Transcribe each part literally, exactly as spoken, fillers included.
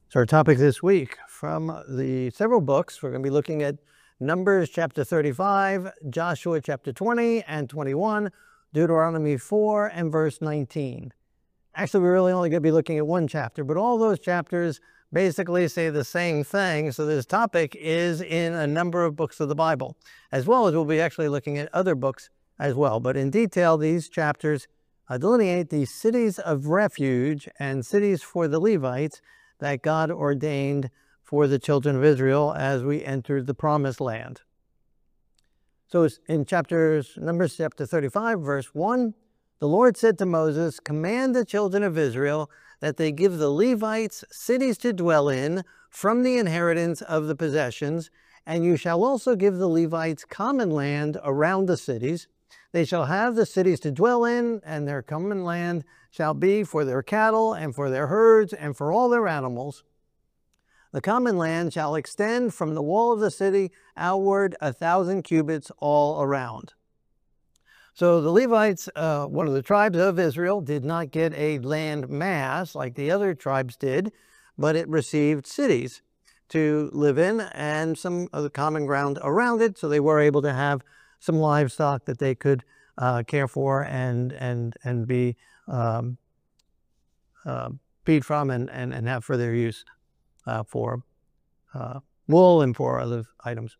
So our topic this week, from the several books, we're going to be looking at Numbers chapter thirty-five, Joshua chapter twenty and twenty-one, Deuteronomy four and verse nineteen. Actually, we're really only going to be looking at one chapter, but all those chapters basically say the same thing. So this topic is in a number of books of the Bible, as well as we'll be actually looking at other books as well. But in detail, these chapters uh, delineate the cities of refuge and cities for the Levites that God ordained for the children of Israel as we entered the promised land. So in chapters, Numbers chapter thirty-five, verse one, the Lord said to Moses, "Command the children of Israel that they give the Levites cities to dwell in from the inheritance of the possessions, and you shall also give the Levites common land around the cities. They shall have the cities to dwell in, and their common land shall be for their cattle and for their herds and for all their animals. The common land shall extend from the wall of the city outward a thousand cubits all around." So the Levites, uh, one of the tribes of Israel, did not get a land mass like the other tribes did, but it received cities to live in and some of the common ground around it, so they were able to have some livestock that they could uh, care for and and and be um, uh, feed from and, and, and have for their use uh, for uh, wool and for other items.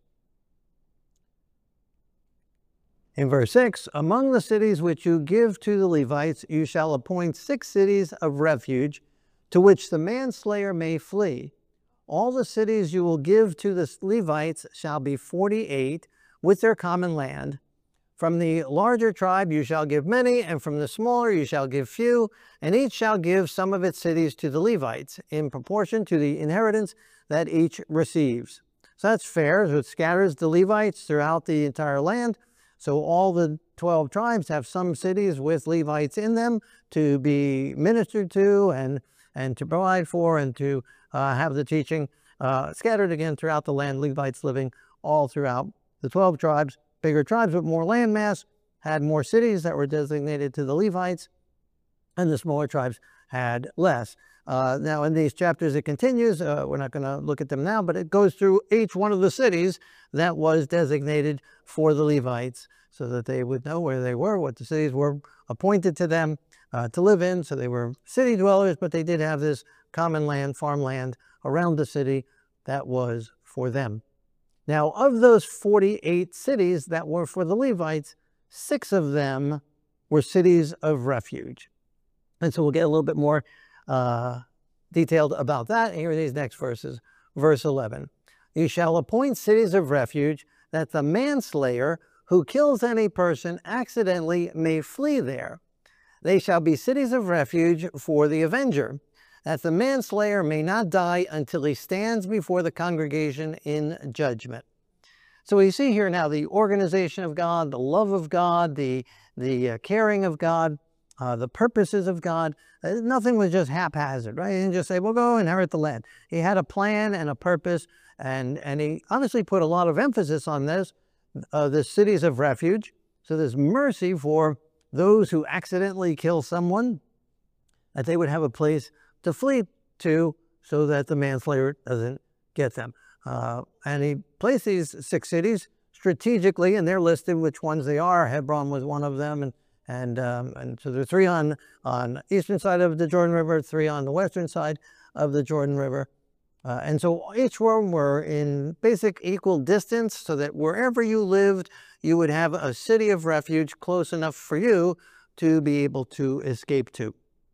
In verse six, "Among the cities which you give to the Levites, you shall appoint six cities of refuge to which the manslayer may flee. All the cities you will give to the Levites shall be forty-eight, with their common land. From the larger tribe you shall give many, and from the smaller you shall give few, and each shall give some of its cities to the Levites, in proportion to the inheritance that each receives." So that's fair. So it scatters the Levites throughout the entire land. So all the twelve tribes have some cities with Levites in them to be ministered to and, and to provide for and to uh, have the teaching uh, scattered again throughout the land, Levites living all throughout. The twelve tribes, bigger tribes with more land mass, had more cities that were designated to the Levites, and the smaller tribes had less. Uh, now, in these chapters, it continues. Uh, we're not going to look at them now, but it goes through each one of the cities that was designated for the Levites so that they would know where they were, what the cities were appointed to them uh, to live in. So they were city dwellers, but they did have this common land, farmland around the city that was for them. Now, of those forty-eight cities that were for the Levites, six of them were cities of refuge. And so we'll get a little bit more uh, detailed about that. Here are these next verses. Verse eleven, "You shall appoint cities of refuge that the manslayer who kills any person accidentally may flee there. They shall be cities of refuge for the avenger, that the manslayer may not die until he stands before the congregation in judgment." So we see here now the organization of God, the love of God, the, the uh, caring of God, uh, the purposes of God. Uh, nothing was just haphazard, right? He didn't just say, "Well, go inherit the land." He had a plan and a purpose, and, and he honestly put a lot of emphasis on this, uh, the cities of refuge. So there's mercy for those who accidentally kill someone, that they would have a place to flee to so that the manslayer doesn't get them. Uh, and he placed these six cities strategically, and they're listed which ones they are. Hebron was one of them, and and um, and so there are three on on eastern side of the Jordan River, three on the western side of the Jordan River, uh, and so each one were in basic equal distance, so that wherever you lived, you would have a city of refuge close enough for you to be able to escape to.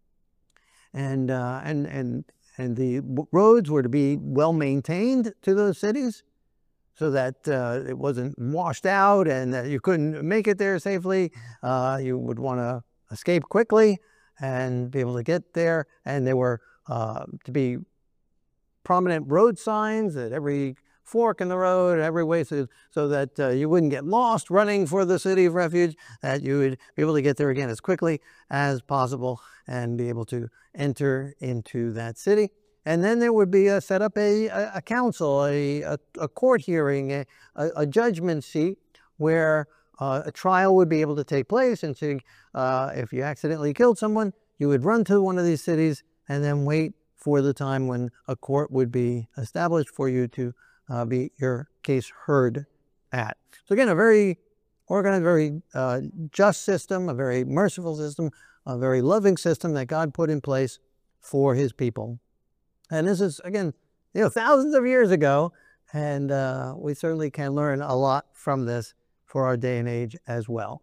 And, uh, and, and, and the roads were to be well maintained to those cities so that uh, it wasn't washed out and that you couldn't make it there safely. Uh, you would want to escape quickly and be able to get there. And there were uh, to be prominent road signs at every fork in the road, every way, so, so that uh, you wouldn't get lost running for the city of refuge, that you would be able to get there again as quickly as possible and be able to enter into that city. And then there would be a, set up a, a, a council, a, a, a court hearing, a, a, a judgment seat where uh, a trial would be able to take place. And so uh, if you accidentally killed someone, you would run to one of these cities and then wait for the time when a court would be established for you to uh, be your case heard at. So again, a very organized, very uh, just system, a very merciful system, a very loving system that God put in place for his people. And this is, again, you know, thousands of years ago, and uh, we certainly can learn a lot from this for our day and age as well.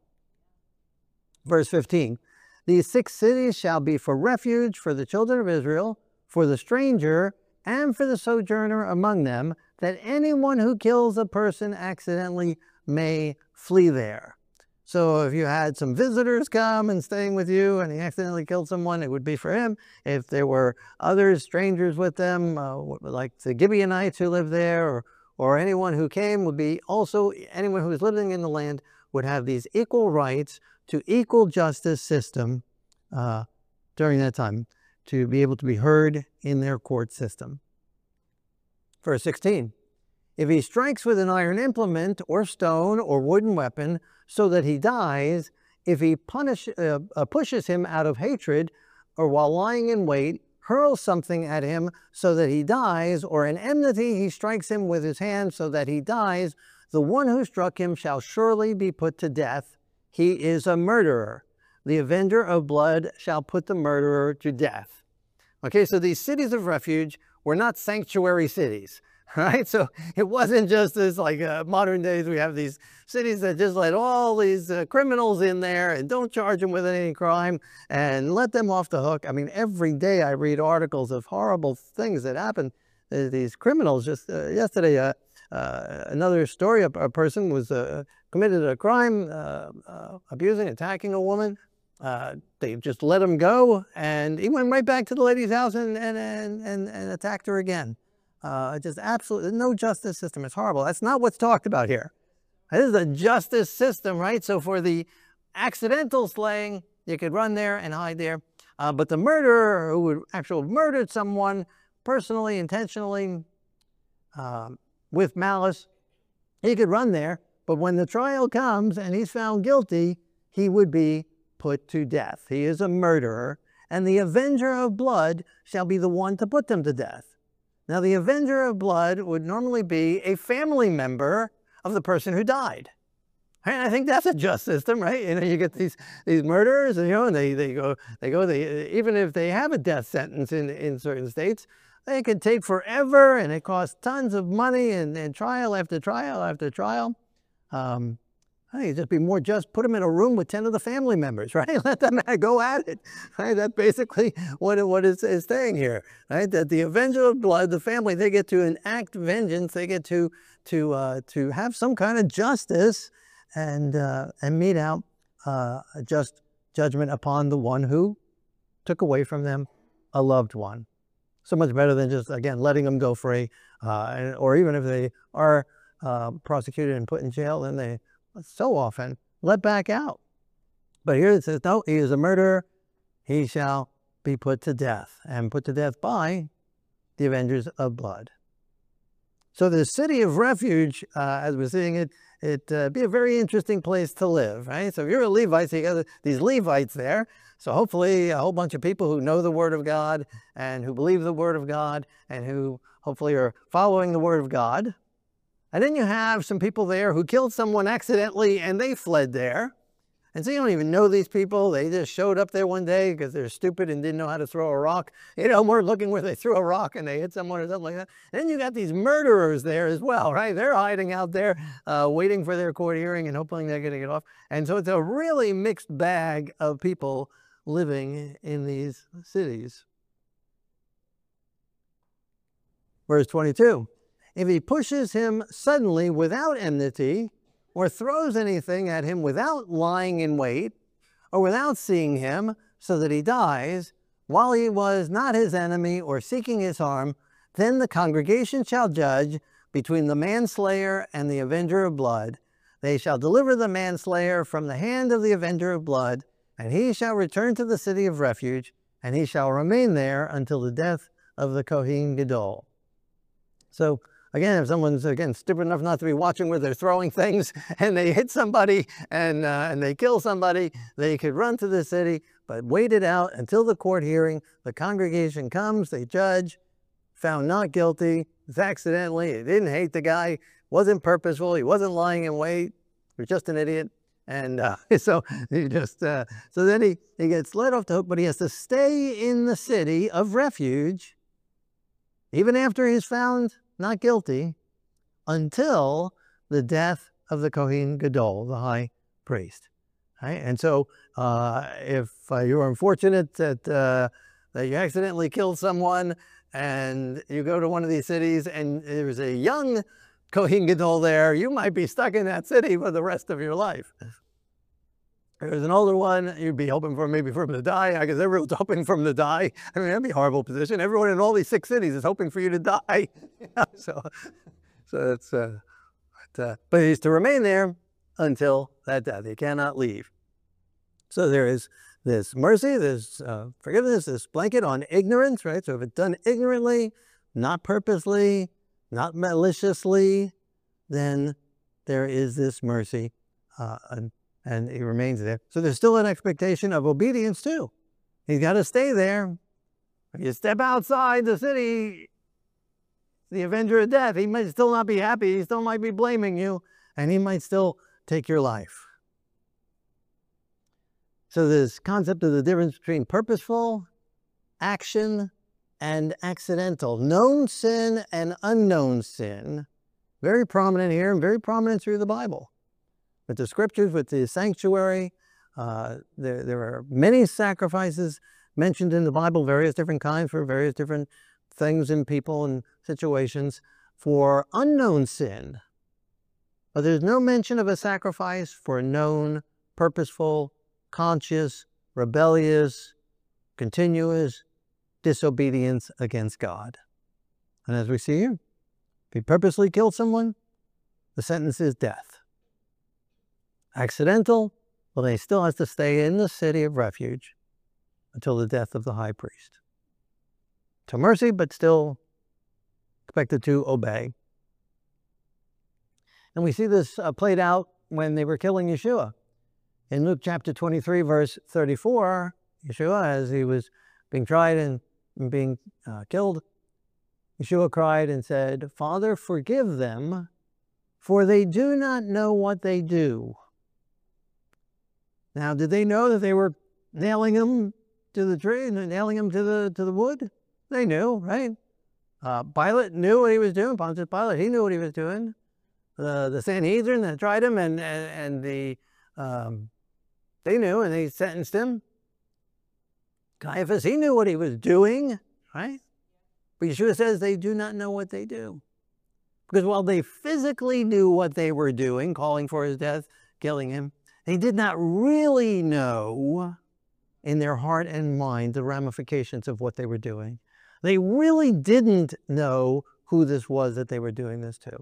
Verse fifteen, these six cities shall be for refuge for the children of Israel, for the stranger, and for the sojourner among them, that anyone who kills a person accidentally may flee there. So if you had some visitors come and staying with you and he accidentally killed someone, it would be for him. If there were others, strangers with them, uh, like the Gibeonites who lived there, or, or anyone who came, would be also, anyone who was living in the land would have these equal rights to equal justice system uh, during that time, to be able to be heard in their court system. Verse sixteen, if he strikes with an iron implement or stone or wooden weapon so that he dies, if he punish, uh, uh, pushes him out of hatred, or while lying in wait, hurls something at him so that he dies, or in enmity he strikes him with his hand so that he dies, the one who struck him shall surely be put to death. He is a murderer. The avenger of blood shall put the murderer to death. Okay, so these cities of refuge were not sanctuary cities. Right? So it wasn't just as like uh, modern days we have these cities that just let all these uh, criminals in there and don't charge them with any crime and let them off the hook. I mean, every day I read articles of horrible things that happen to these criminals. Just uh, yesterday, uh, uh, another story, a, a person was uh, committed a crime, uh, uh, abusing, attacking a woman. Uh, they just let him go, and he went right back to the lady's house and, and, and, and, and attacked her again. Uh, just absolutely no justice system. It's horrible. That's not what's talked about here. This is a justice system, right? So for the accidental slaying, you could run there and hide there. Uh, but the murderer who would actually murdered someone personally, intentionally, um, with malice, he could run there. But when the trial comes and he's found guilty, he would be put to death. He is a murderer, and the avenger of blood shall be the one to put them to death. Now, the avenger of blood would normally be a family member of the person who died. And I think that's a just system, right? You know, you get these these murderers, and you know, and they they go they go they even if they have a death sentence in in certain states, they can take forever, and it costs tons of money, and, and trial after trial after trial. Um, Hey, it'd just be more just put them in a room with ten of the family members, right? Let them go at it, right? That's basically what, what is, is saying here, right? That the avenger of blood, the family, they get to enact vengeance. They get to, to, uh, to have some kind of justice and, uh, and mete out uh, a just judgment upon the one who took away from them a loved one. So much better than just, again, letting them go free. Uh, or even if they are uh, prosecuted and put in jail, then they so often let back out. But here it says, no, he is a murderer. He shall be put to death, and put to death by the avengers of blood. So the city of refuge, uh, as we're seeing it, it uh, be a very interesting place to live, right? So if you're a Levite, so you got these Levites there. So hopefully a whole bunch of people who know the Word of God and who believe the Word of God and who hopefully are following the Word of God. And then you have some people there who killed someone accidentally and they fled there. And so you don't even know these people. They just showed up there one day because they're stupid and didn't know how to throw a rock. You know, we're looking where they threw a rock and they hit someone or something like that. And then you got these murderers there as well, right? They're hiding out there, uh, waiting for their court hearing and hoping they're going to get off. And so it's a really mixed bag of people living in these cities. Verse twenty-two. If he pushes him suddenly without enmity, or throws anything at him without lying in wait, or without seeing him, so that he dies, while he was not his enemy or seeking his harm, then the congregation shall judge between the manslayer and the avenger of blood. They shall deliver the manslayer from the hand of the avenger of blood, and he shall return to the city of refuge, and he shall remain there until the death of the Kohen Gadol. So, again, if someone's, again, stupid enough not to be watching where they're throwing things and they hit somebody and, uh, and they kill somebody, they could run to the city, but wait it out until the court hearing. The congregation comes, they judge, found not guilty. It's accidentally, he didn't hate the guy, wasn't purposeful, he wasn't lying in wait, he was just an idiot. And uh, so he just, uh, so then he, he gets let off the hook, but he has to stay in the city of refuge, even after he's found not guilty, until the death of the Kohen Gadol, the high priest. Right? And so uh, if uh, you were unfortunate that, uh, that you accidentally killed someone and you go to one of these cities and there's a young Kohen Gadol there, you might be stuck in that city for the rest of your life. If there's an older one, you'd be hoping for maybe for him to die. I guess everyone's hoping for him to die. I mean, that'd be a horrible position. Everyone in all these six cities is hoping for you to die. so, so that's, uh, but, uh, but he's to remain there until that death. He cannot leave. So there is this mercy, this uh, forgiveness, this blanket on ignorance, right? So if it's done ignorantly, not purposely, not maliciously, then there is this mercy, uh, and, and he remains there. So there's still an expectation of obedience too. He's got to stay there. If you step outside the city, the avenger of death, he might still not be happy. He still might be blaming you, and he might still take your life. So this concept of the difference between purposeful action and accidental, known sin and unknown sin, very prominent here and very prominent through the Bible. With the scriptures, with the sanctuary, uh, there, there are many sacrifices mentioned in the Bible, various different kinds for various different things and people and situations for unknown sin. But there's no mention of a sacrifice for known, purposeful, conscious, rebellious, continuous disobedience against God. And as we see here, if he purposely killed someone, the sentence is death. Accidental, well, he still has to stay in the city of refuge until the death of the high priest. To mercy, but still expected to obey. And we see this uh, played out when they were killing Yeshua. In Luke chapter twenty-three, verse thirty-four, Yeshua, as he was being tried and being uh, killed, Yeshua cried and said, "Father, forgive them, for they do not know what they do." Now, did they know that they were nailing him to the tree and nailing him to the, to the wood? They knew, right? Uh, Pilate knew what he was doing. Pontius Pilate, he knew what he was doing. The, the Sanhedrin that tried him and, and, and the, um, they knew and they sentenced him. Caiaphas, he knew what he was doing, right? But Yeshua says they do not know what they do. Because while they physically knew what they were doing, calling for his death, killing him, they did not really know in their heart and mind the ramifications of what they were doing. They really didn't know who this was that they were doing this to.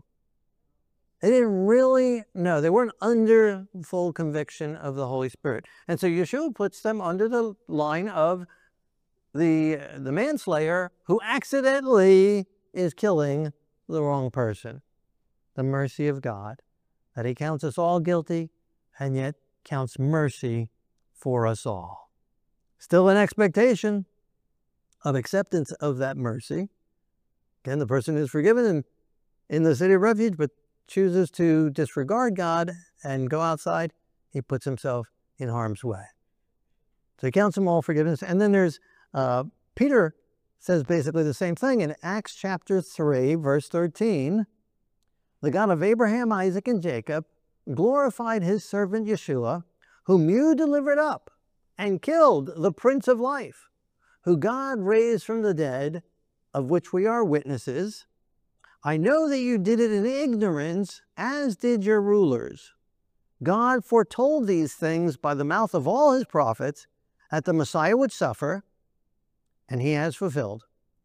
They didn't really know. They weren't under full conviction of the Holy Spirit. And so Yeshua puts them under the line of the, the manslayer who accidentally is killing the wrong person. The mercy of God, that he counts us all guilty and yet counts mercy for us all. Still an expectation of acceptance of that mercy. Again, the person is forgiven in, in the city of refuge, but chooses to disregard God and go outside, he puts himself in harm's way. So he counts them all forgiveness. And then there's, uh, Peter says basically the same thing in Acts chapter three, verse thirteen. The God of Abraham, Isaac, and Jacob glorified his servant Yeshua, whom you delivered up and killed, the Prince of Life, who God raised from the dead, of which we are witnesses. I know that you did it in ignorance, as did your rulers. God foretold these things by the mouth of all his prophets, that the Messiah would suffer, and he has fulfilled.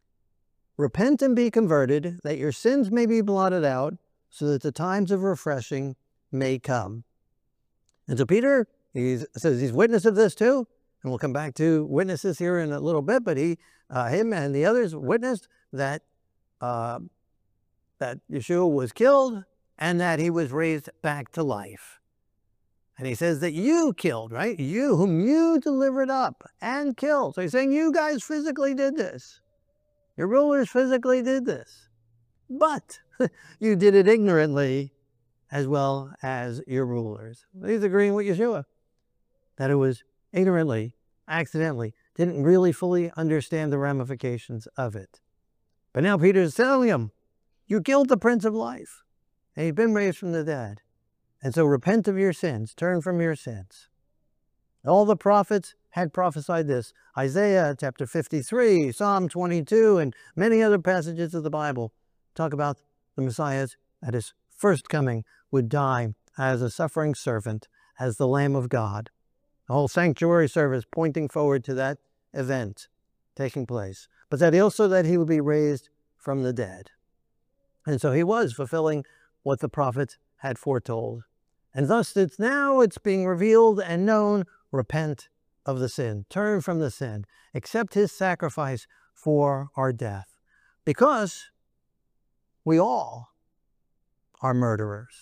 Repent and be converted, that your sins may be blotted out, so that the times of refreshing may come. And so Peter, he says he's witness of this too, and we'll come back to witnesses here in a little bit, but he, uh, him and the others witnessed that uh, that Yeshua was killed and that he was raised back to life. And he says that you killed, right? You, whom you delivered up and killed. So he's saying you guys physically did this. Your rulers physically did this. But you did it ignorantly as well as your rulers. He's agreeing with Yeshua that it was ignorantly, accidentally, didn't really fully understand the ramifications of it. But now Peter is telling him, you killed the Prince of Life, and he's been raised from the dead. And so repent of your sins, turn from your sins. All the prophets had prophesied this. Isaiah chapter fifty-three, Psalm twenty-two, and many other passages of the Bible talk about the Messiah at his first coming would die as a suffering servant, as the Lamb of God. The whole sanctuary service pointing forward to that event taking place. But that also that he would be raised from the dead. And so he was fulfilling what the prophets had foretold. And thus it's now it's being revealed and known, repent of the sin, turn from the sin, accept his sacrifice for our death. Because we all are murderers.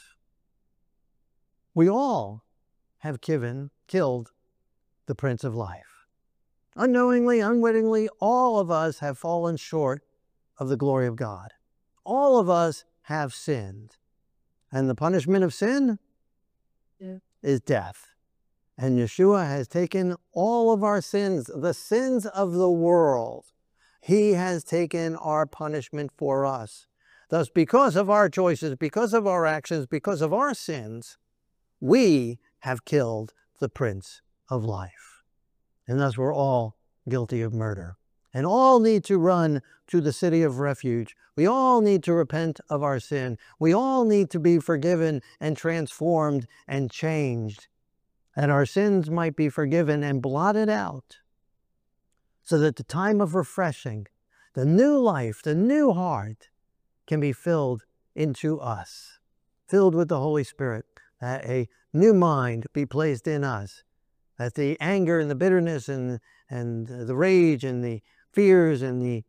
We all have given, killed the Prince of Life. Unknowingly, unwittingly, all of us have fallen short of the glory of God. All of us have sinned. And the punishment of sin yeah. is death. And Yeshua has taken all of our sins, the sins of the world. He has taken our punishment for us. Thus, because of our choices, because of our actions, because of our sins, we have killed the Prince of Life. And thus we're all guilty of murder. And all need to run to the city of refuge. We all need to repent of our sin. We all need to be forgiven and transformed and changed. And our sins might be forgiven and blotted out, so that the time of refreshing, the new life, the new heart, can be filled into us, filled with the Holy Spirit, that a new mind be placed in us, that the anger and the bitterness and, and the rage and the fears and the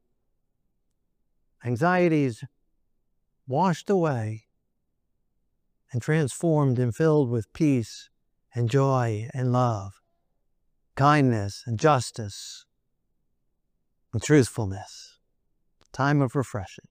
anxieties washed away and transformed and filled with peace and joy and love, kindness and justice and truthfulness. Time of refreshing.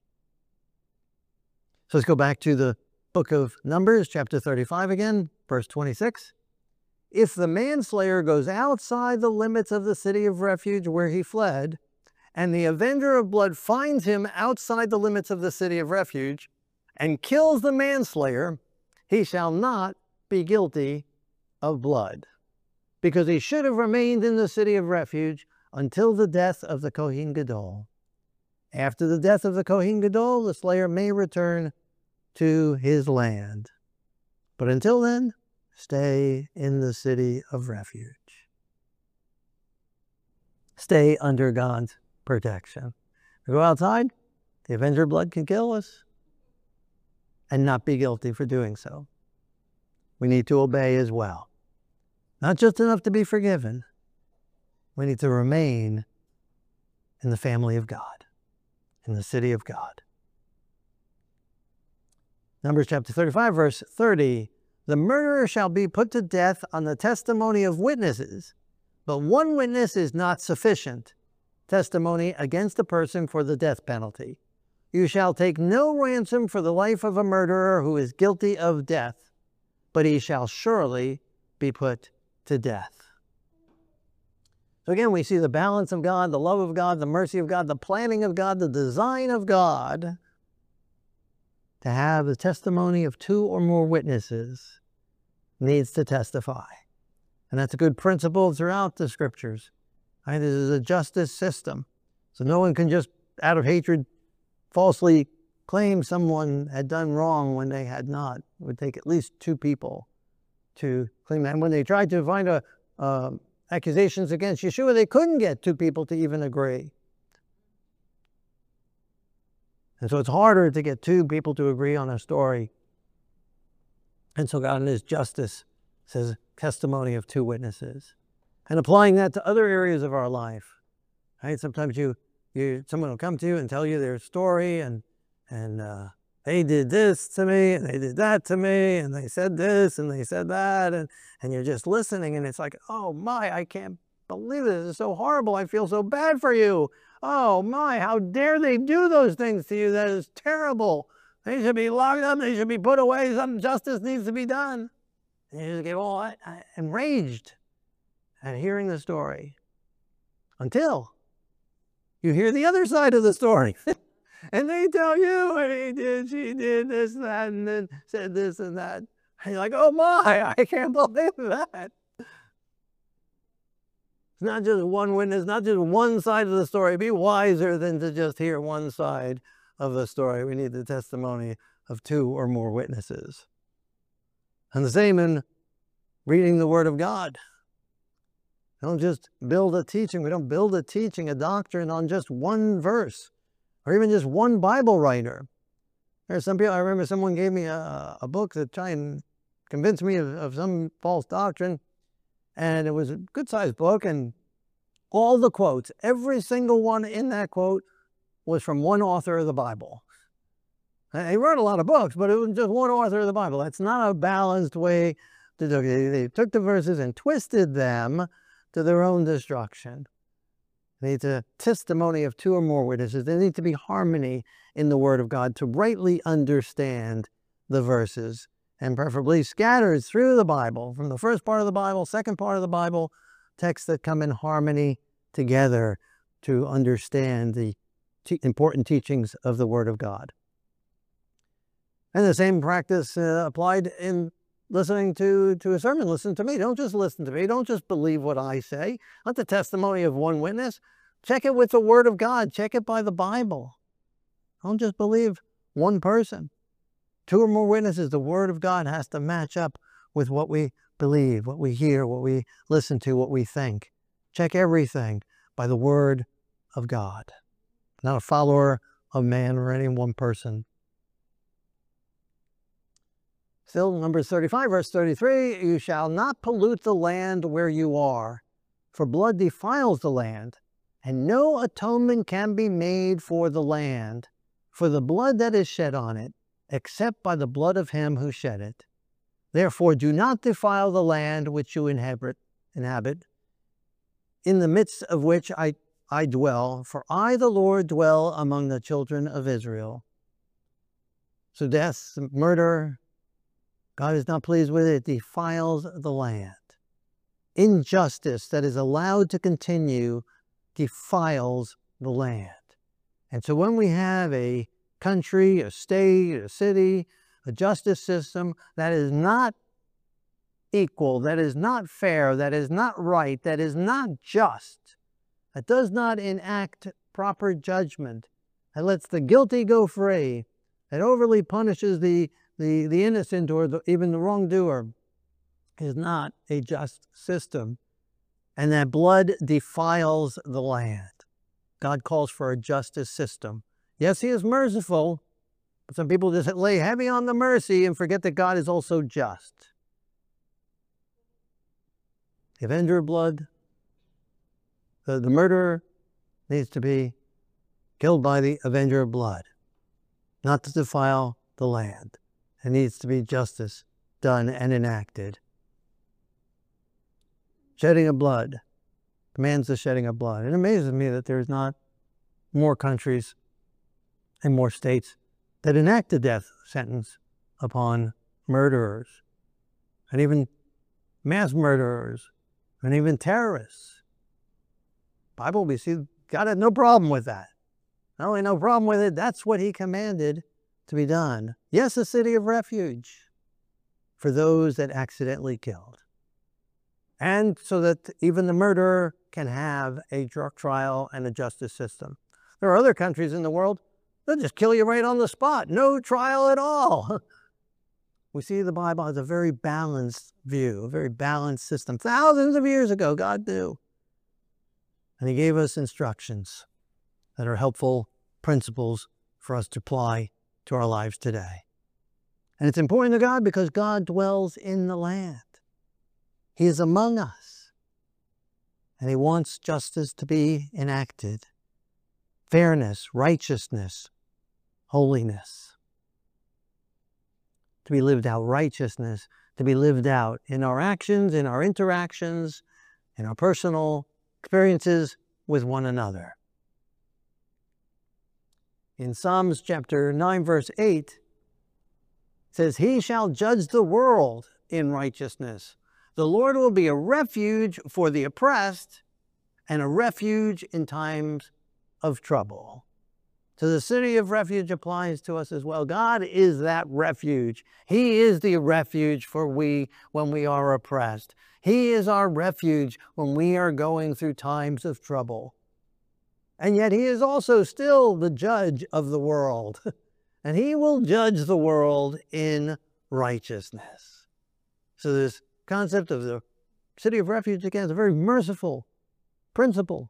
So let's go back to the book of Numbers, chapter thirty-five again, verse twenty-six. If the manslayer goes outside the limits of the city of refuge where he fled, and the avenger of blood finds him outside the limits of the city of refuge, and kills the manslayer, he shall not be guilty of blood, because he should have remained in the city of refuge until the death of the Kohen Gadol. After the death of the Kohen Gadol, the slayer may return to his land. But until then, stay in the city of refuge. Stay under God's protection. If we go outside, the avenger of blood can kill us and not be guilty for doing so. We need to obey as well. Not just enough to be forgiven. We need to remain in the family of God, in the city of God. Numbers chapter thirty-five, verse thirty. The murderer shall be put to death on the testimony of witnesses, but one witness is not sufficient testimony against a person for the death penalty. You shall take no ransom for the life of a murderer who is guilty of death, but he shall surely be put to death. So again, we see the balance of God, the love of God, the mercy of God, the planning of God, the design of God to have the testimony of two or more witnesses needs to testify. And that's a good principle throughout the scriptures. Right? This is a justice system. So no one can just, out of hatred, falsely claim someone had done wrong when they had not. It would take at least two people to claim that. And when they tried to find a, uh, accusations against Yeshua, they couldn't get two people to even agree. And so it's harder to get two people to agree on a story. And so God in his justice says testimony of two witnesses. And applying that to other areas of our life. Right? Sometimes you, you, someone will come to you and tell you their story, and, and uh, they did this to me, and they did that to me, and they said this, and they said that, and, and you're just listening, and it's like, oh my, I can't believe this. This is so horrible. I feel so bad for you. Oh my, how dare they do those things to you? That is terrible. They should be locked up. They should be put away. Some justice needs to be done. And you just get all enraged at hearing the story until you hear the other side of the story. And they tell you, and he did, she did this, that, and then said this and that. And you're like, oh my, I can't believe that. It's not just one witness, not just one side of the story. Be wiser than to just hear one side of the story. We need the testimony of two or more witnesses. And the same in reading the Word of God. We don't just build a teaching. We don't build a teaching, a doctrine on just one verse or even just one Bible writer. There are some people, I remember someone gave me a, a book to try and convince me of, of some false doctrine. And it was a good-sized book, and all the quotes, every single one in that quote was from one author of the Bible. And he wrote a lot of books, but it was just one author of the Bible. That's not a balanced way to do it. They took the verses and twisted them to their own destruction. They need a testimony of two or more witnesses. There needs to be harmony in the Word of God to rightly understand the verses, and preferably scattered through the Bible, from the first part of the Bible, second part of the Bible, texts that come in harmony together to understand the te- important teachings of the Word of God. And the same practice uh, applied in listening to, to a sermon. Listen to me. Don't just listen to me. Don't just believe what I say. Not the testimony of one witness. Check it with the Word of God. Check it by the Bible. Don't just believe one person. Two or more witnesses, the Word of God has to match up with what we believe, what we hear, what we listen to, what we think. Check everything by the Word of God. Not a follower of man or any one person. Still, Numbers thirty-five, verse thirty-three, you shall not pollute the land where you are, for blood defiles the land, and no atonement can be made for the land, for the blood that is shed on it, except by the blood of him who shed it. Therefore do not defile the land which you inhabit, inhabit in the midst of which I, I dwell, for I, the Lord, dwell among the children of Israel. So death, murder, God is not pleased with it. It defiles the land. Injustice that is allowed to continue defiles the land. And so when we have a country, a state, a city, a justice system that is not equal, that is not fair, that is not right, that is not just, that does not enact proper judgment, that lets the guilty go free, that overly punishes the, the, the innocent or the, even the wrongdoer, is not a just system. And that blood defiles the land. God calls for a justice system. Yes, he is merciful, but some people just lay heavy on the mercy and forget that God is also just. The avenger of blood, the, the murderer needs to be killed by the avenger of blood, not to defile the land. There needs to be justice done and enacted. Shedding of blood commands the shedding of blood. It amazes me that there's not more countries and more states that enact the death sentence upon murderers, and even mass murderers, and even terrorists. Bible, we see God had no problem with that. Not only no problem with it, that's what he commanded to be done. Yes, a city of refuge for those that accidentally killed. And so that even the murderer can have a drug trial and a justice system. There are other countries in the world, they'll just kill you right on the spot. No trial at all. We see the Bible has a very balanced view, a very balanced system. Thousands of years ago, God knew. And he gave us instructions that are helpful principles for us to apply to our lives today. And it's important to God because God dwells in the land. He is among us. And he wants justice to be enacted. Fairness, righteousness, holiness. to be lived out, righteousness to be lived out in our actions, in our interactions, in our personal experiences with one another. In Psalms chapter nine, verse eight, it says, "He shall judge the world in righteousness. The Lord will be a refuge for the oppressed and a refuge in times of trouble." So the city of refuge applies to us as well. God is that refuge. He is the refuge for we when we are oppressed. He is our refuge when we are going through times of trouble. And yet he is also still the judge of the world. And he will judge the world in righteousness. So this concept of the city of refuge, again, is a very merciful principle.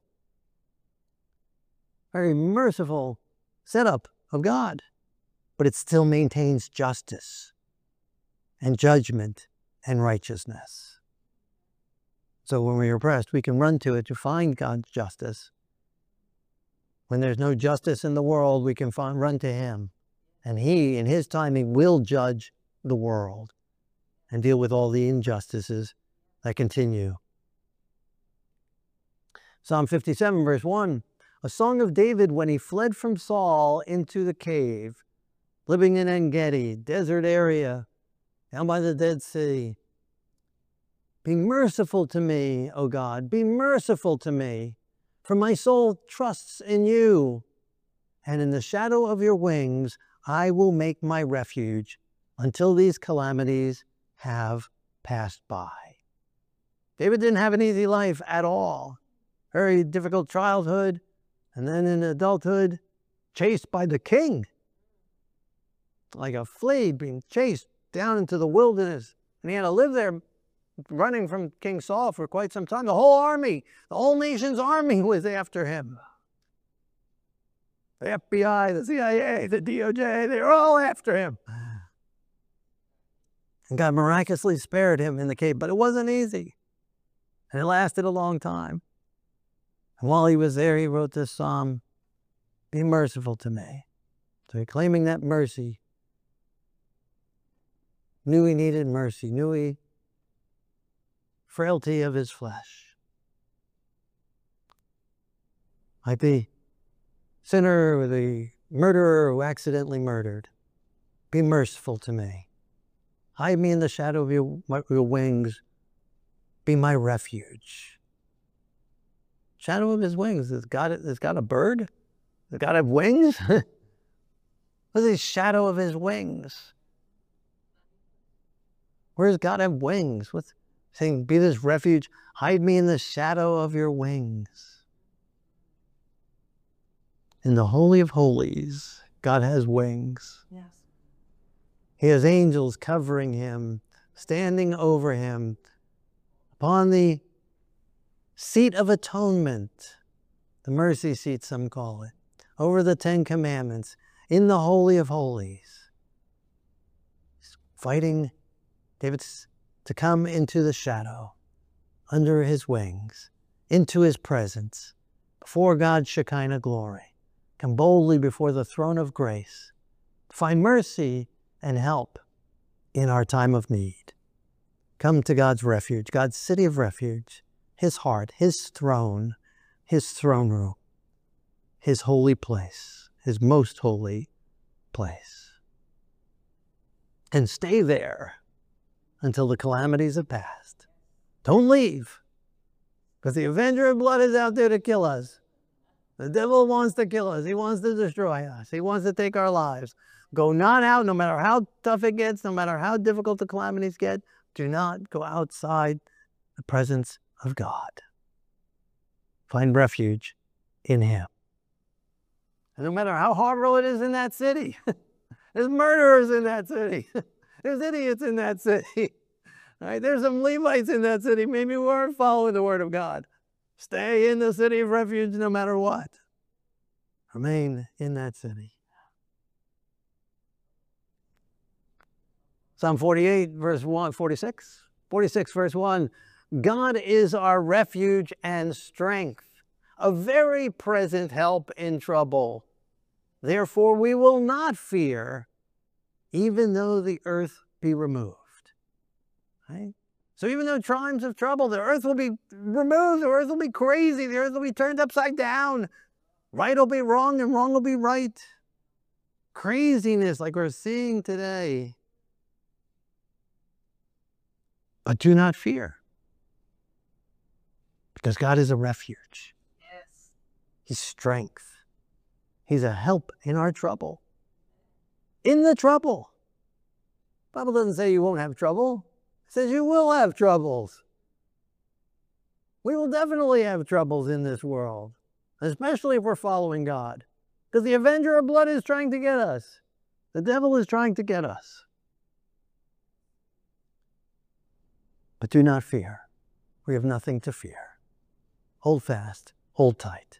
Very merciful setup of God. But it still maintains justice and judgment and righteousness. So when we're oppressed, we can run to it to find God's justice. When there's no justice in the world, we can find, run to him. And he, in his timing, will judge the world and deal with all the injustices that continue. Psalm fifty-seven, verse one, a song of David when he fled from Saul into the cave, living in En-Gedi, desert area, down by the Dead Sea. Be merciful to me, O God, be merciful to me, for my soul trusts in you, and in the shadow of your wings I will make my refuge until these calamities have passed by. David didn't have an easy life at all. Very difficult childhood, and then in adulthood, chased by the king. Like a flea being chased down into the wilderness. And he had to live there running from King Saul for quite some time. The whole army, the whole nation's army was after him. The F B I, the C I A, the D O J, they were all after him. And God miraculously spared him in the cave, but it wasn't easy. And it lasted a long time. And while he was there, he wrote this psalm, be merciful to me. So he claiming that mercy, knew he needed mercy, knew he frailty of his flesh. Like the sinner or the murderer who accidentally murdered. Be merciful to me. Hide me in the shadow of your, your wings. Be my refuge. Shadow of his wings. Has God, has God a bird? Does God have wings? What is the shadow of his wings? Where does God have wings? What's saying, be this refuge, hide me in the shadow of your wings. In the Holy of Holies, God has wings. Yes. He has angels covering him, standing over him, upon the seat of atonement, the mercy seat some call it, over the Ten Commandments, in the Holy of Holies. He's fighting David's to come into the shadow, under his wings, into his presence, before God's Shekinah glory. Come boldly before the throne of grace, to find mercy and help in our time of need. Come to God's refuge, God's city of refuge, his heart, his throne, his throne room, his holy place, his most holy place. And stay there until the calamities have passed. Don't leave, because the avenger of blood is out there to kill us. The devil wants to kill us. He wants to destroy us. He wants to take our lives. Go not out, no matter how tough it gets, no matter how difficult the calamities get. Do not go outside the presence of God. Find refuge in him. And no matter how horrible it is in that city, there's murderers in that city. There's idiots in that city. All right, there's some Levites in that city. Maybe we weren't following the word of God. Stay in the city of refuge no matter what. Remain in that city. Psalm forty-eight, verse one, forty-six. forty-six, verse one. God is our refuge and strength, a very present help in trouble. Therefore we will not fear, even though the earth be removed. Right? So even though times of trouble, the earth will be removed, the earth will be crazy, the earth will be turned upside down. Right will be wrong and wrong will be right. Craziness like we're seeing today. But do not fear, because God is a refuge. Yes. He's strength. He's a help in our trouble. In the trouble. The Bible doesn't say you won't have trouble. It says you will have troubles. We will definitely have troubles in this world, especially if we're following God. Because the avenger of blood is trying to get us. The devil is trying to get us. But do not fear. We have nothing to fear. Hold fast. Hold tight.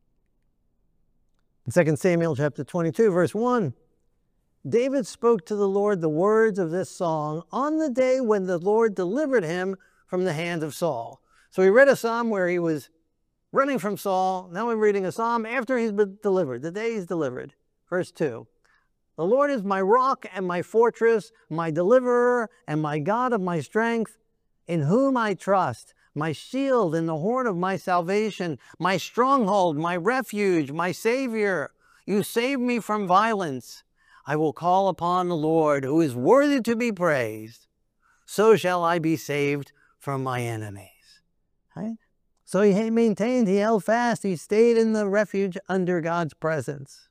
In Second Samuel chapter twenty-two, verse one, David spoke to the Lord the words of this song on the day when the Lord delivered him from the hand of Saul. So he read a psalm where he was running from Saul. Now we're reading a psalm after he's been delivered, the day he's delivered. Verse two, the Lord is my rock and my fortress, my deliverer and my God of my strength, in whom I trust, my shield and the horn of my salvation, my stronghold, my refuge, my Savior. You save me from violence. I will call upon the Lord, who is worthy to be praised. So shall I be saved from my enemies. Right? So he maintained, he held fast, he stayed in the refuge under God's presence.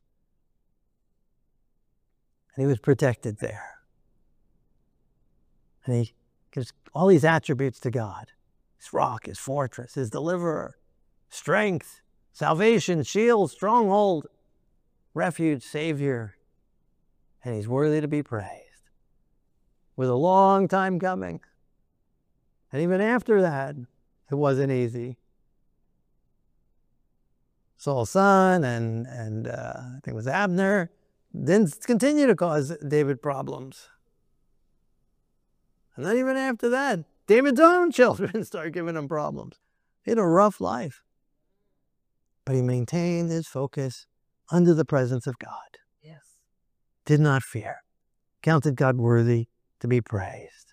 And he was protected there. And he gives all these attributes to God. His rock, his fortress, his deliverer, strength, salvation, shield, stronghold, refuge, Savior. And he's worthy to be praised. With a long time coming. And even after that, it wasn't easy. Saul's son and, and uh, I think it was Abner, didn't continue to cause David problems. And then even after that, David's own children started giving him problems. He had a rough life. But he maintained his focus under the presence of God. Yes. Did not fear. Counted God worthy to be praised.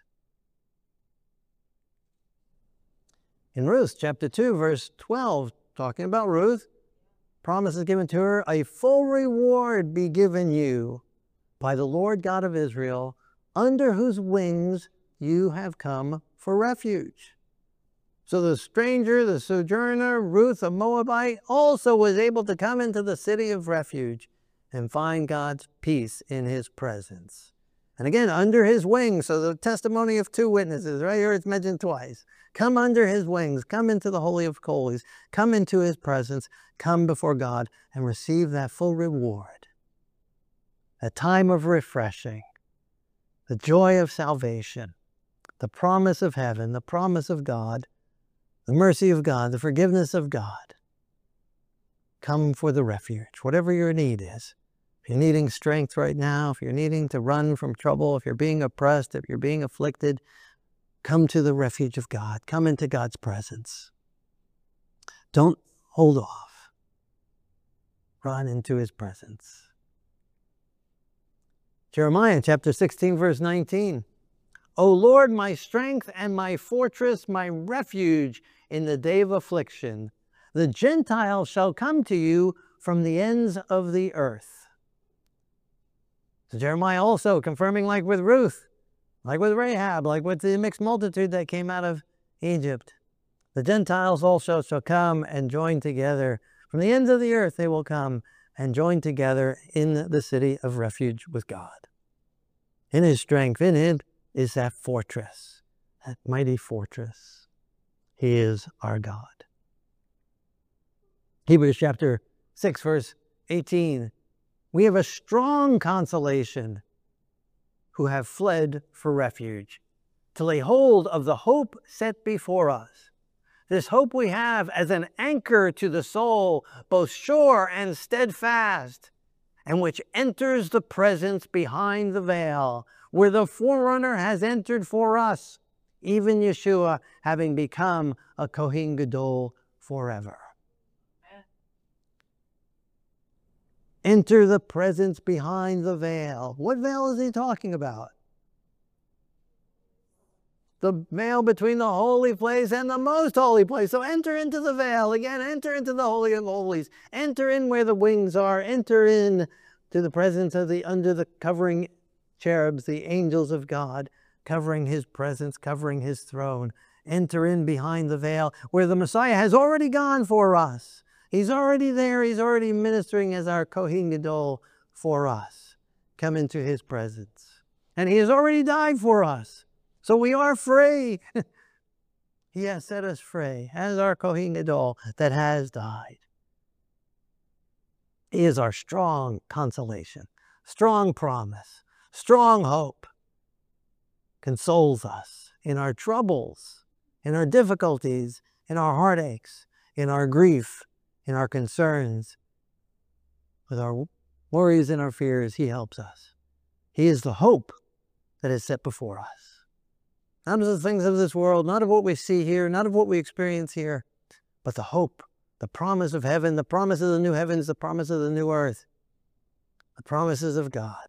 In Ruth chapter two, verse twelve, talking about Ruth, promise is given to her, a full reward be given you by the Lord God of Israel, under whose wings you have come for refuge. So the stranger, the sojourner, Ruth, a Moabite, also was able to come into the city of refuge and find God's peace in his presence. And again, under his wings, so the testimony of two witnesses, right here it's mentioned twice. Come under his wings, come into the Holy of Holies, come into his presence, come before God and receive that full reward. A time of refreshing, the joy of salvation, the promise of heaven, the promise of God, the mercy of God, the forgiveness of God. Come for the refuge, whatever your need is. If you're needing strength right now, if you're needing to run from trouble, if you're being oppressed, if you're being afflicted, come to the refuge of God. Come into God's presence. Don't hold off. Run into his presence. Jeremiah chapter sixteen, verse nineteen. O Lord, my strength and my fortress, my refuge in the day of affliction, the Gentiles shall come to you from the ends of the earth. So Jeremiah also confirming, like with Ruth, like with Rahab, like with the mixed multitude that came out of Egypt. The Gentiles also shall come and join together. From the ends of the earth they will come and join together in the city of refuge with God. In his strength, in him is that fortress, that mighty fortress. He is our God. Hebrews chapter six, verse eighteen. We have a strong consolation who have fled for refuge, to lay hold of the hope set before us. This hope we have as an anchor to the soul, both sure and steadfast, and which enters the presence behind the veil, where the forerunner has entered for us, even Yeshua having become a Kohen Gadol forever. Enter the presence behind the veil. What veil is he talking about? the veil between the holy place and the most holy place. So enter into the veil again, enter into the Holy of Holies, enter in where the wings are, enter in to the presence of the, under the covering cherubs, the angels of God, covering his presence, covering his throne. Enter in behind the veil where the Messiah has already gone for us. He's already there. He's already ministering as our Kohen Gadol for us. Come into his presence. And he has already died for us. So we are free. He has set us free as our Kohen Gadol that has died. He is our strong consolation, strong promise, strong hope. Consoles us in our troubles, in our difficulties, in our heartaches, in our grief, in our concerns. With our worries and our fears, he helps us. He is the hope that is set before us. Not of the things of this world, not of what we see here, not of what we experience here, but the hope, the promise of heaven, the promise of the new heavens, the promise of the new earth, the promises of God.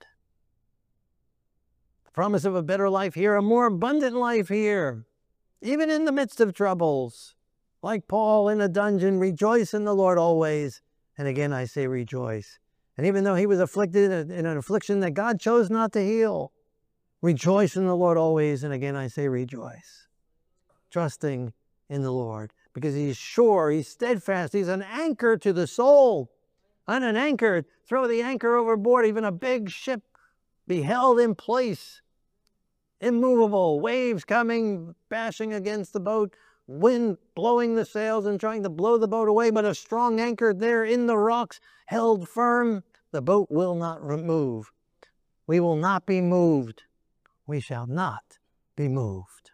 The promise of a better life here, a more abundant life here, even in the midst of troubles. Like Paul in a dungeon, rejoice in the Lord always. And again, I say rejoice. And even though he was afflicted in an affliction that God chose not to heal, rejoice in the Lord always. And again, I say rejoice. Trusting in the Lord because he's sure, he's steadfast, he's an anchor to the soul. And an anchor, throw the anchor overboard, even a big ship be held in place, immovable, waves coming, bashing against the boat, wind blowing the sails and trying to blow the boat away, but a strong anchor there in the rocks, held firm. The boat will not move. We will not be moved. We shall not be moved.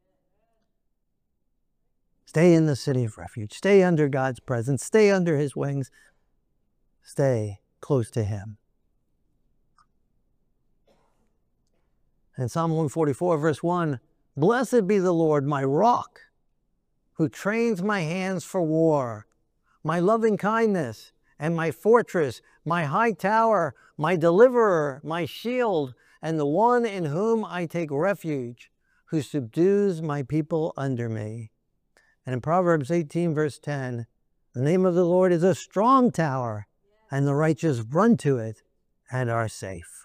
Stay in the city of refuge. Stay under God's presence. Stay under his wings. Stay close to him. In Psalm one forty-four, verse one, blessed be the Lord, my rock, who trains my hands for war, my loving kindness and my fortress, my high tower, my deliverer, my shield, and the one in whom I take refuge, who subdues my people under me. And in Proverbs eighteen, verse ten, the name of the Lord is a strong tower, and the righteous run to it and are safe.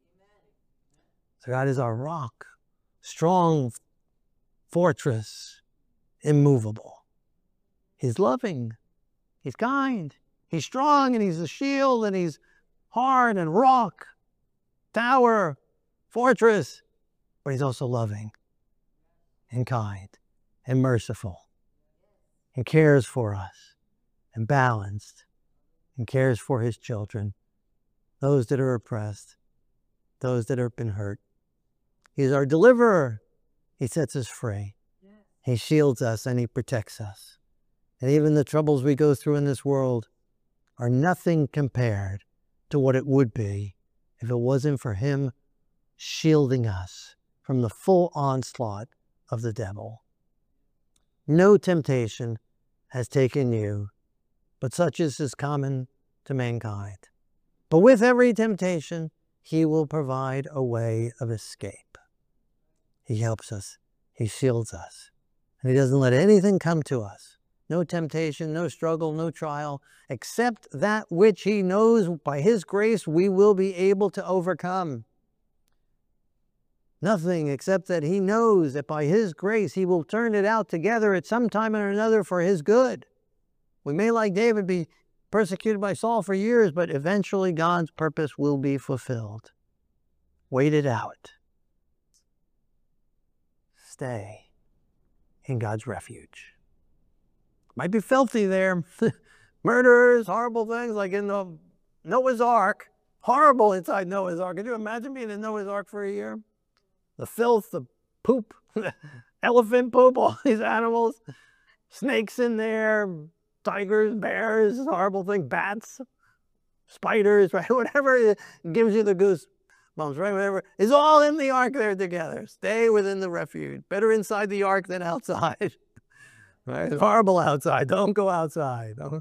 So God is our rock, strong fortress, immovable. He's loving, he's kind, he's strong, and he's a shield, and he's hard and rock, tower, fortress, but he's also loving and kind and merciful and cares for us and balanced and cares for his children, those that are oppressed, those that have been hurt. He's our deliverer. He sets us free. He shields us and he protects us. And even the troubles we go through in this world are nothing compared to what it would be if it wasn't for him shielding us from the full onslaught of the devil. No temptation has taken you, but such as is common to mankind. But with every temptation, he will provide a way of escape. He helps us. He shields us. And he doesn't let anything come to us. No temptation, no struggle, no trial, except that which he knows by his grace we will be able to overcome. Nothing except that he knows that by his grace he will turn it out together at some time or another for his good. We may, like David, be persecuted by Saul for years, but eventually God's purpose will be fulfilled. Wait it out. Stay in God's refuge. Might be filthy there. Murderers, horrible things like in the Noah's Ark. Horrible inside Noah's Ark. Could you imagine being in Noah's Ark for a year? The filth, the poop, elephant poop, all these animals. Snakes in there, tigers, bears, horrible thing, bats, spiders, right? Whatever gives you the goosebumps, right? Whatever is all in the ark there together. Stay within the refuge. Better inside the ark than outside. Right? It's horrible outside. Don't go outside. Don't.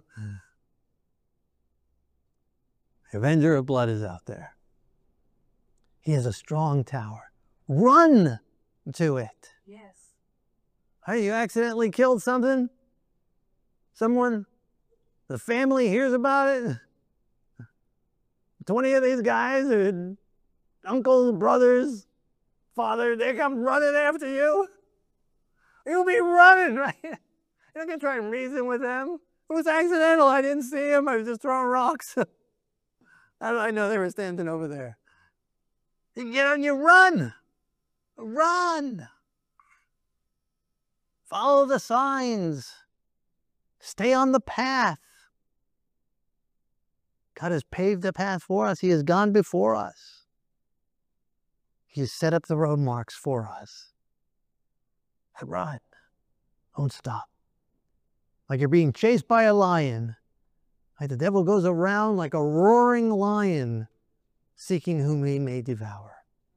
The Avenger of Blood is out there. He has a strong tower. Run to it. Yes. Hey, you accidentally killed something? Someone? The family hears about it? twenty of these guys, and uncles, brothers, father, they come running after you? You'll be running, right? You're not going to try and reason with them. It was accidental. I didn't see him. I was just throwing rocks. How do I know they were standing over there? You get on, you run. Run. Follow the signs. Stay on the path. God has paved the path for us. He has gone before us. He has set up the road marks for us. And run. Don't stop. Like you're being chased by a lion. Like the devil goes around like a roaring lion, seeking whom he may devour.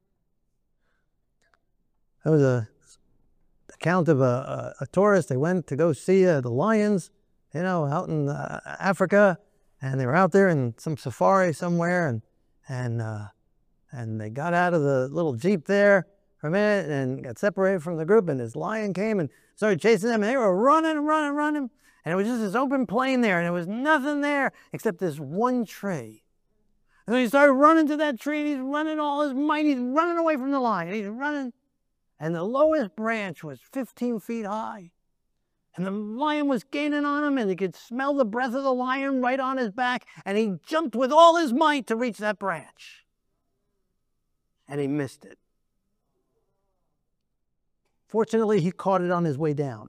That was a account of a, a, a tourist. They went to go see uh, the lions, you know, out in uh, Africa, and they were out there in some safari somewhere, and and uh, and they got out of the little jeep there for a minute and got separated from the group, and this lion came and started chasing them, and they were running and running and running, and it was just this open plain there, and there was nothing there except this one tree. And then he started running to that tree, and he's running all his might, he's running away from the lion, he's running. And the lowest branch was fifteen feet high. And the lion was gaining on him, and he could smell the breath of the lion right on his back, and he jumped with all his might to reach that branch. And he missed it. Fortunately, he caught it on his way down.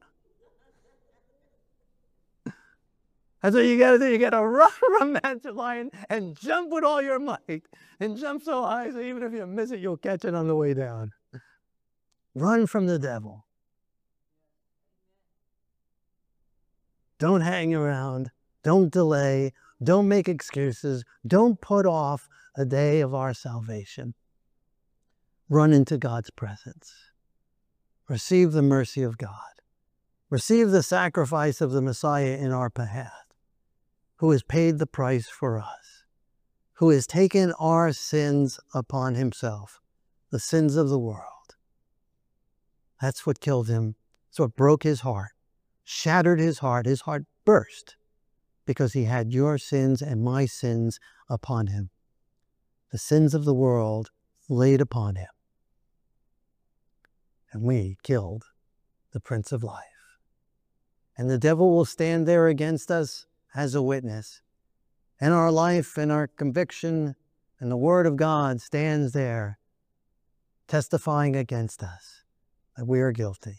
That's what you gotta do. You gotta run from that lion and jump with all your might. And jump so high so even if you miss it, you'll catch it on the way down. Run from the devil. Don't hang around. Don't delay. Don't make excuses. Don't put off a day of our salvation. Run into God's presence. Receive the mercy of God. Receive the sacrifice of the Messiah in our behalf, who has paid the price for us, who has taken our sins upon himself, the sins of the world. That's what killed him. That's what broke his heart, shattered his heart. His heart burst because he had your sins and my sins upon him. The sins of the world laid upon him. And we killed the Prince of Life. And the devil will stand there against us as a witness. And our life and our conviction and the Word of God stands there testifying against us that we are guilty.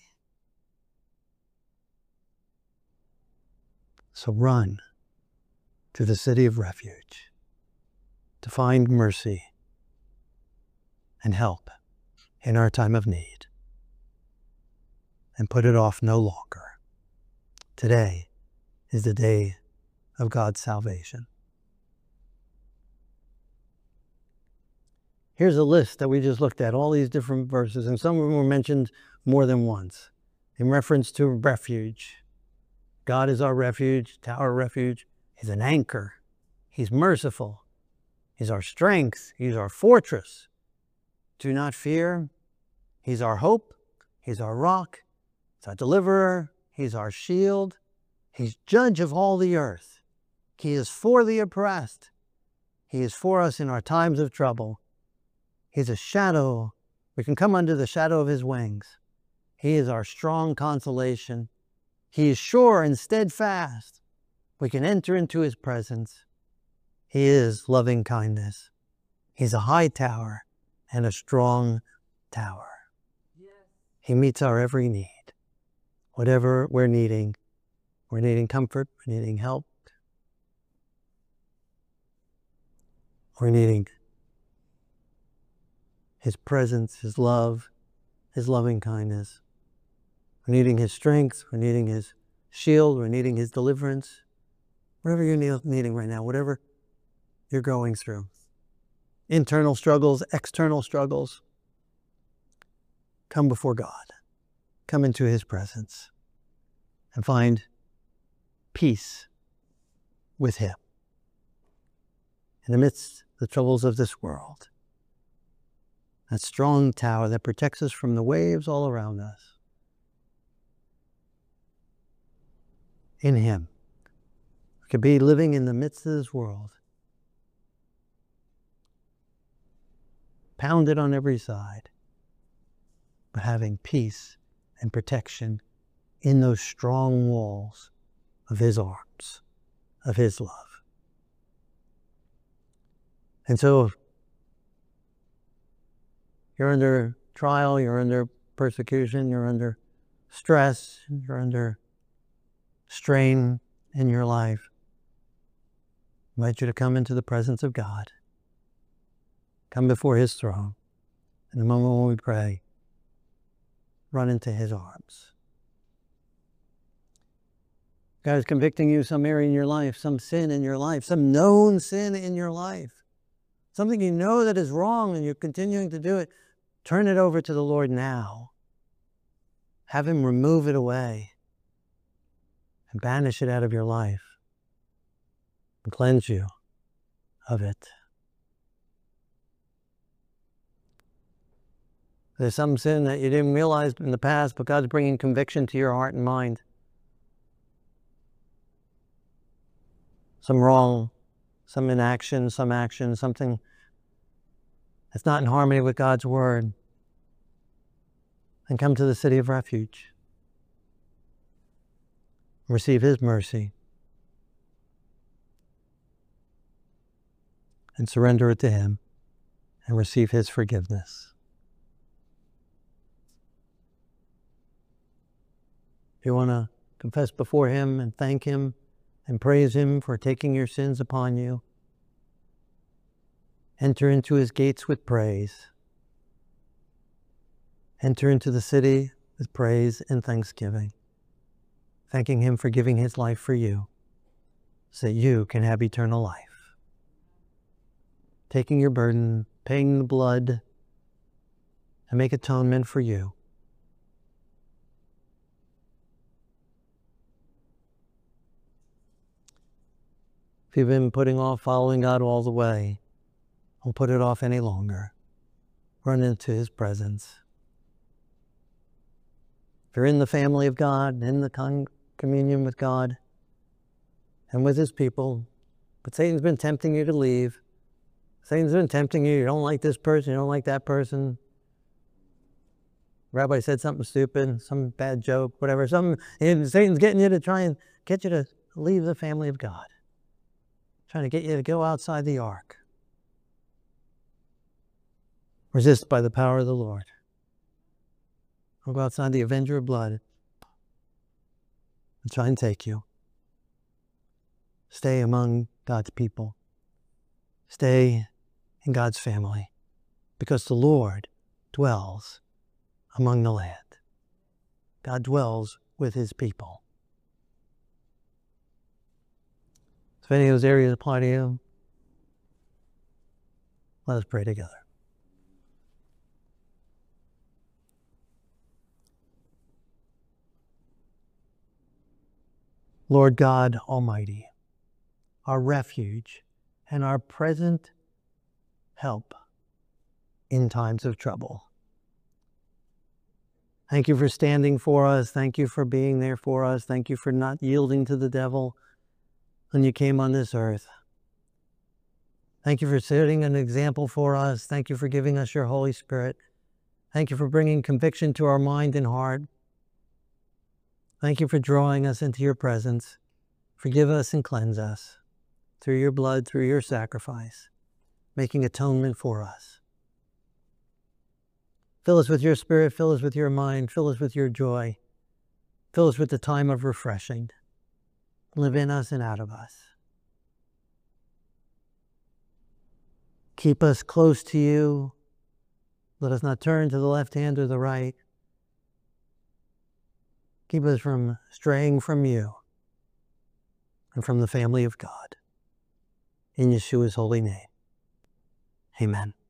So run to the city of refuge to find mercy and help in our time of need. And put it off no longer. Today is the day of God's salvation. Here's a list that we just looked at, all these different verses, and some of them were mentioned more than once in reference to refuge. God is our refuge, tower of refuge. He's an anchor. He's merciful. He's our strength. He's our fortress. Do not fear. He's our hope. He's our rock. He's our deliverer. He's our shield. He's judge of all the earth. He is for the oppressed. He is for us in our times of trouble. He's a shadow. We can come under the shadow of his wings. He is our strong consolation. He is sure and steadfast. We can enter into his presence. He is loving kindness. He's a high tower and a strong tower. Yes. He meets our every need. Whatever we're needing, we're needing comfort, we're needing help, we're needing his presence, his love, his loving kindness. We're needing his strength, we're needing his shield, we're needing his deliverance. Whatever you're needing right now, whatever you're going through. Internal struggles, external struggles. Come before God. Come into his presence and find peace with him in the midst of the troubles of this world. That strong tower that protects us from the waves all around us. in him. We could be living in the midst of this world, pounded on every side, but having peace and protection in those strong walls of his arms, of his love. And so you're under trial, you're under persecution, you're under stress, you're under strain in your life. I invite you to come into the presence of God. Come before his throne. In the moment when we pray, run into his arms. God is convicting you some area in your life, some sin in your life, some known sin in your life. Something you know that is wrong and you're continuing to do it. Turn it over to the Lord now. Have him remove it away and banish it out of your life and cleanse you of it. There's some sin that you didn't realize in the past, but God's bringing conviction to your heart and mind. Some wrong, some inaction, some action, something that's not in harmony with God's word. And come to the city of refuge. Receive his mercy. And surrender it to him. And receive his forgiveness. If you want to confess before him and thank him and praise him for taking your sins upon you, enter into his gates with praise. Enter into the city with praise and thanksgiving, thanking him for giving his life for you so that you can have eternal life. Taking your burden, paying the blood, and make atonement for you. If you've been putting off following God all the way, don't put it off any longer. Run into his presence. If you're in the family of God, in the con communion with God, and with his people, but Satan's been tempting you to leave. Satan's been tempting you, you don't like this person, you don't like that person. Rabbi said something stupid, some bad joke, whatever. Some, Satan's getting you to try and get you to leave the family of God. Trying to get you to go outside the ark. Resist by the power of the Lord. Or go outside the avenger of blood and try and take you. Stay among God's people. Stay in God's family. Because the Lord dwells among the land. God dwells with his people. If any of those areas apply to you, let us pray together. Lord God Almighty, our refuge and our present help in times of trouble. Thank you for standing for us. Thank you for being there for us. Thank you for not yielding to the devil when you came on this earth. Thank you for setting an example for us. Thank you for giving us your Holy Spirit. Thank you for bringing conviction to our mind and heart. Thank you for drawing us into your presence. Forgive us and cleanse us through your blood, through your sacrifice, making atonement for us. Fill us with your spirit, fill us with your mind, fill us with your joy. Fill us with the time of refreshing. Live in us and out of us. Keep us close to you. Let us not turn to the left hand or the right. Keep us from straying from you and from the family of God. In Yeshua's holy name, amen.